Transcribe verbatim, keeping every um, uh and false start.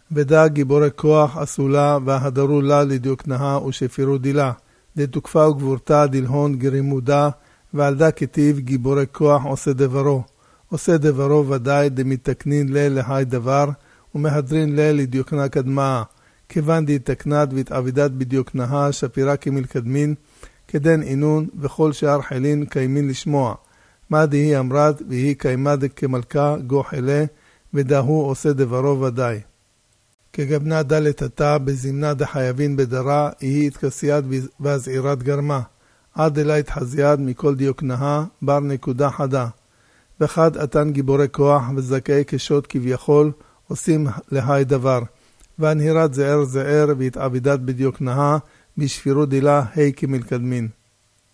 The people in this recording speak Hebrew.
ודא גיבורי כוח אסולה והדרו לה לדיוקנאה ושפירו דילה, דתוקפה וגבורתה דלהון גרימודה, ועל דה כתיב גיבורי כוח עושה דברו. עושה דברו ודאי דמתקנין לה להי דבר, ומהדרין לה לדיוקנה קדמה. כיוון די תקנת והתעבידת בדיוקנאה שפירה כמלקדמין, כדן אינון וכל שאר חילין קיימין לשמוע. מה דהי אמרת והיא קיימה כמלכה גוחלה, ודהו עושה דברו ודאי. כגבנה דלת עתה בזמנה דחייבין בדרה, היא התכסיית והזעירת גרמה. עד אלה התחזיית מכל דיוקנאה בר נקודה חדה. וחד עתן גיבורי כוח וזכאי קשות כביכול עושים להי דבר. והנהירת זער זער והתעבידת בדיוקנאה בשפירו דילה הי כמלקדמין.